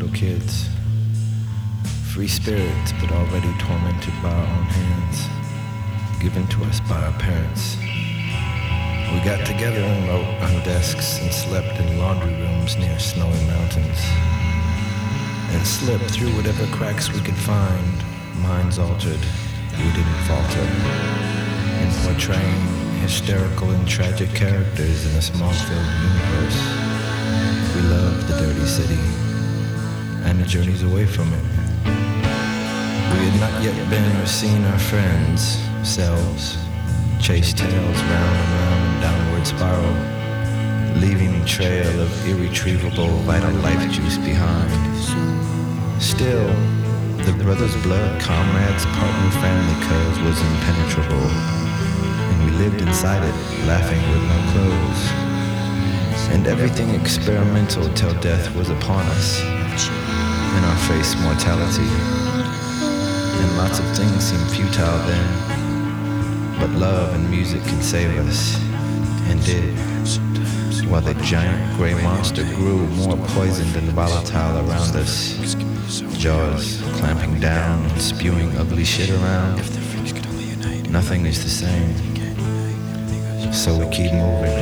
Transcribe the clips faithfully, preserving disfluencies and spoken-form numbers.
little kids. Free spirits, but already tormented by our own hands, given to us by our parents. We got together and wrote on desks and slept in laundry rooms near snowy mountains, and slipped through whatever cracks we could find, minds altered, we didn't falter, in portraying hysterical and tragic characters in a small-filled universe. We loved the dirty city, and the journeys away from it. We had not yet been or seen our friends, selves, chase tails round and round in downward spiral, leaving a trail of irretrievable vital life juice behind. Still, the brothers' blood, comrades, partner, family curves was impenetrable, and we lived inside it, laughing with no clothes, and everything experimental till death was upon us, and our face mortality, and lots of things seemed futile then. But love and music can save us, and did, while the giant gray monster grew more poisoned and volatile around us, jaws clamping down and spewing ugly shit around. Nothing is the same, so we keep moving,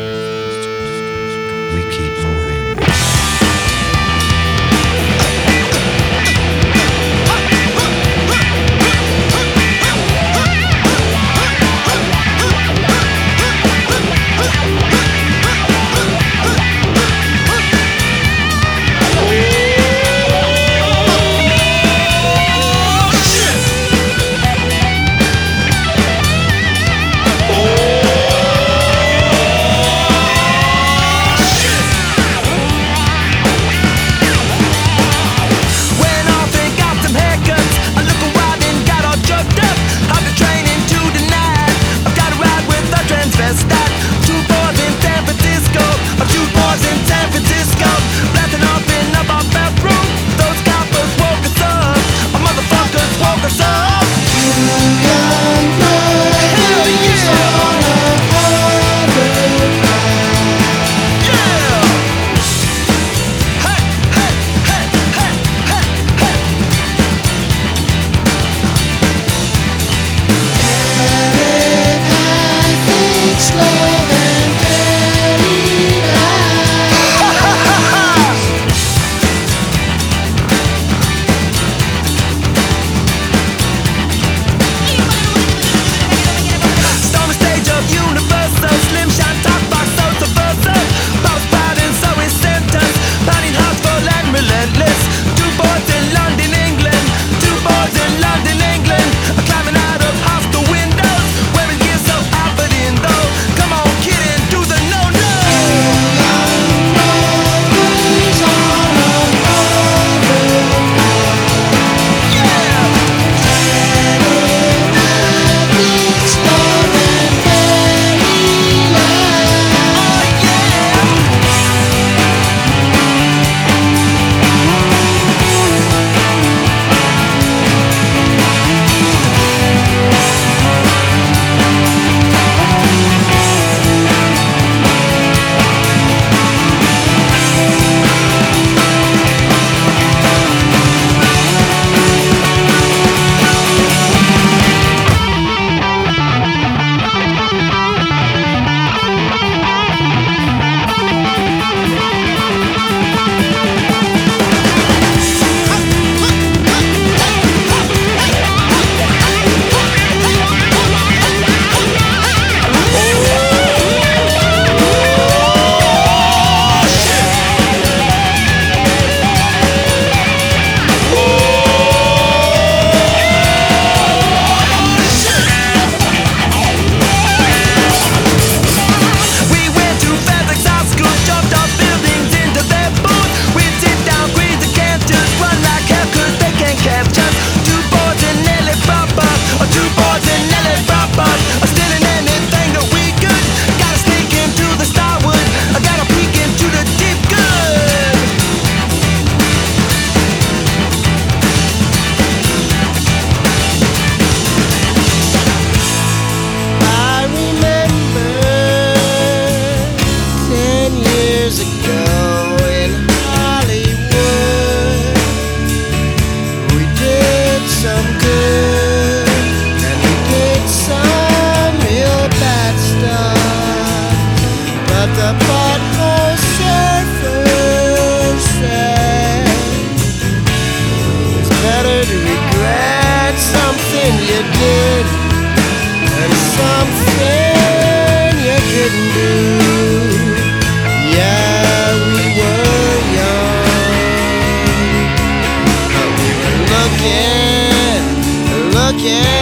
we keep moving. yeah.